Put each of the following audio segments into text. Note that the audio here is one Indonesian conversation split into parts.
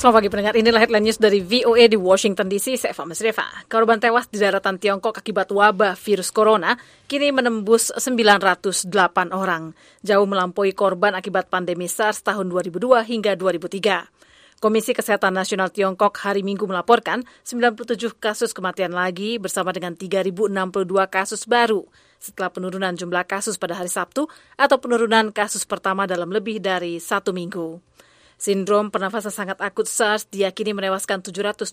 Selamat pagi pendengar, inilah headline news dari VOA di Washington DC, saya Eva Mesreva. Korban tewas di daratan Tiongkok akibat wabah virus corona kini menembus 908 orang, jauh melampaui korban akibat pandemi SARS tahun 2002 hingga 2003. Komisi Kesehatan Nasional Tiongkok hari Minggu melaporkan 97 kasus kematian lagi bersama dengan 3.062 kasus baru setelah penurunan jumlah kasus pada hari Sabtu atau penurunan kasus pertama dalam lebih dari 1 minggu. Sindrom pernafasan sangat akut SARS diyakini menewaskan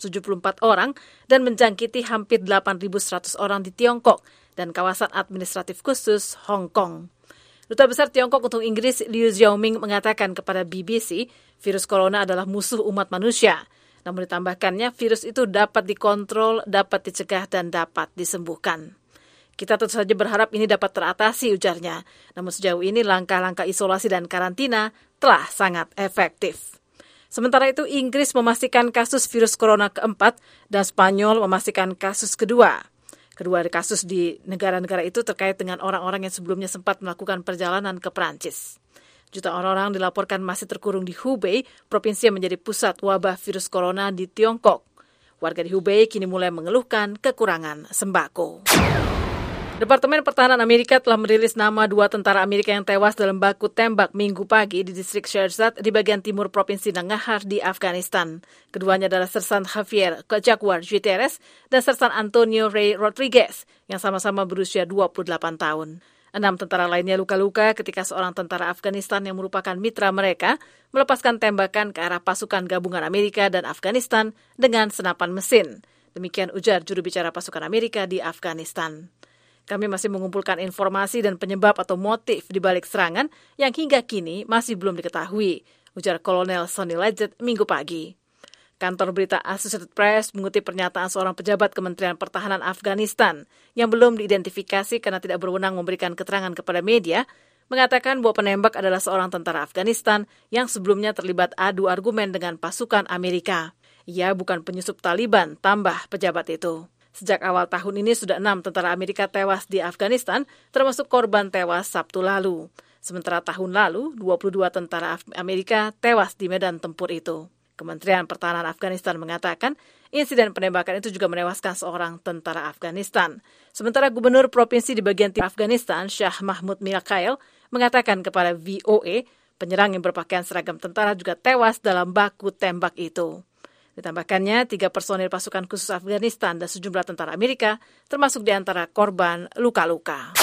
774 orang dan menjangkiti hampir 8.100 orang di Tiongkok dan kawasan administratif khusus Hong Kong. Duta Besar Tiongkok untuk Inggris Liu Xiaoming mengatakan kepada BBC, virus corona adalah musuh umat manusia. Namun ditambahkannya, virus itu dapat dikontrol, dapat dicegah, dan dapat disembuhkan. Kita tentu saja berharap ini dapat teratasi, ujarnya. Namun sejauh ini langkah-langkah isolasi dan karantina telah sangat efektif. Sementara itu, Inggris memastikan kasus virus corona keempat dan Spanyol memastikan kasus kedua. Kedua kasus di negara-negara itu terkait dengan orang-orang yang sebelumnya sempat melakukan perjalanan ke Perancis. Jutaan orang dilaporkan masih terkurung di Hubei, provinsi yang menjadi pusat wabah virus corona di Tiongkok. Warga di Hubei kini mulai mengeluhkan kekurangan sembako. Departemen Pertahanan Amerika telah merilis nama 2 tentara Amerika yang tewas dalam baku tembak Minggu pagi di distrik Sherzad di bagian timur Provinsi Nangarhar di Afghanistan. Keduanya adalah Sersan Javier Jaguar Gutierrez dan Sersan Antonio Rey Rodriguez yang sama-sama berusia 28 tahun. 6 tentara lainnya luka-luka ketika seorang tentara Afghanistan yang merupakan mitra mereka melepaskan tembakan ke arah pasukan gabungan Amerika dan Afghanistan dengan senapan mesin. Demikian ujar juru bicara pasukan Amerika di Afghanistan. Kami masih mengumpulkan informasi dan penyebab atau motif di balik serangan yang hingga kini masih belum diketahui, ujar Kolonel Sonny Leggett Minggu pagi. Kantor berita Associated Press mengutip pernyataan seorang pejabat Kementerian Pertahanan Afghanistan yang belum diidentifikasi karena tidak berwenang memberikan keterangan kepada media, mengatakan bahwa penembak adalah seorang tentara Afghanistan yang sebelumnya terlibat adu argumen dengan pasukan Amerika. Ia bukan penyusup Taliban, tambah pejabat itu. Sejak awal tahun ini sudah 6 tentara Amerika tewas di Afghanistan, termasuk korban tewas Sabtu lalu. Sementara tahun lalu, 22 tentara Amerika tewas di medan tempur itu. Kementerian Pertahanan Afghanistan mengatakan, insiden penembakan itu juga menewaskan seorang tentara Afghanistan. Sementara Gubernur Provinsi di bagian timur Afghanistan, Shah Mahmud Mikhail, mengatakan kepada VOA, penyerang yang berpakaian seragam tentara juga tewas dalam baku tembak itu. Ditambahkannya, 3 personil pasukan khusus Afghanistan dan sejumlah tentara Amerika, termasuk di antara korban luka-luka.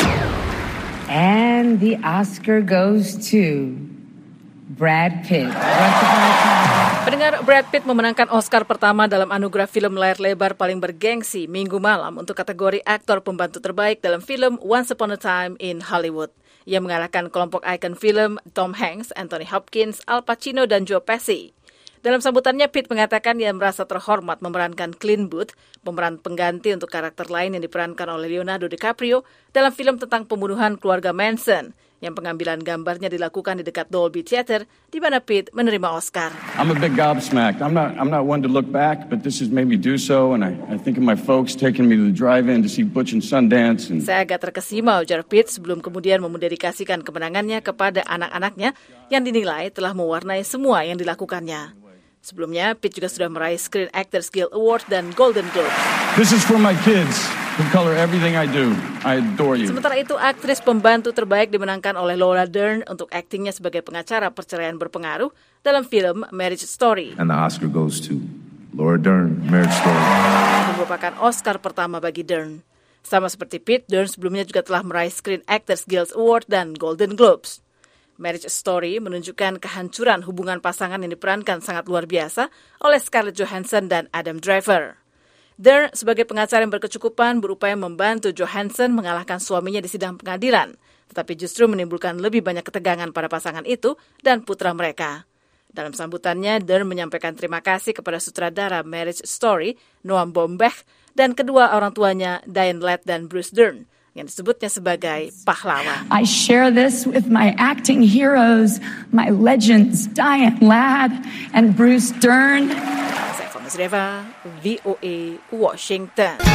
And the Oscar goes to Brad Pitt. Pendengar, Brad Pitt memenangkan Oscar pertama dalam anugerah film layar lebar paling bergengsi Minggu malam untuk kategori aktor pembantu terbaik dalam film Once Upon a Time in Hollywood. Ia mengalahkan kelompok ikon film Tom Hanks, Anthony Hopkins, Al Pacino, dan Joe Pesci. Dalam sambutannya, Pitt mengatakan ia merasa terhormat memerankan Clint Booth, pemeran pengganti untuk karakter lain yang diperankan oleh Leonardo DiCaprio dalam film tentang pembunuhan keluarga Manson, yang pengambilan gambarnya dilakukan di dekat Dolby Theater, di mana Pitt menerima Oscar. I'm a big gobsmacked. I'm not one to look back, but this has made me do so, and I think of my folks taking me to the drive-in to see Butch and Sundance. Saya agak terkesima, ujar Pitt, sebelum kemudian mendedikasikan kemenangannya kepada anak-anaknya yang dinilai telah mewarnai semua yang dilakukannya. Sebelumnya, Pitt juga sudah meraih Screen Actors Guild Award dan Golden Globe. This is for my kids who color everything I do. I adore you. Sementara itu, aktris pembantu terbaik dimenangkan oleh Laura Dern untuk aktingnya sebagai pengacara perceraian berpengaruh dalam film Marriage Story. And the Oscar goes to Laura Dern, Marriage Story. Itu merupakan Oscar pertama bagi Dern. Sama seperti Pitt, Dern sebelumnya juga telah meraih Screen Actors Guild Award dan Golden Globes. Marriage Story menunjukkan kehancuran hubungan pasangan yang diperankan sangat luar biasa oleh Scarlett Johansson dan Adam Driver. Dern sebagai pengacara yang berkecukupan berupaya membantu Johansson mengalahkan suaminya di sidang pengadilan, tetapi justru menimbulkan lebih banyak ketegangan pada pasangan itu dan putra mereka. Dalam sambutannya, Dern menyampaikan terima kasih kepada sutradara Marriage Story, Noam Baumbach, dan kedua orang tuanya, Diane Ladd dan Bruce Dern, yang disebutnya sebagai pahlawan. I share this with my acting heroes, my legends, Diane Ladd and Bruce Dern. Saya Eva Mesreva, VOA, Washington.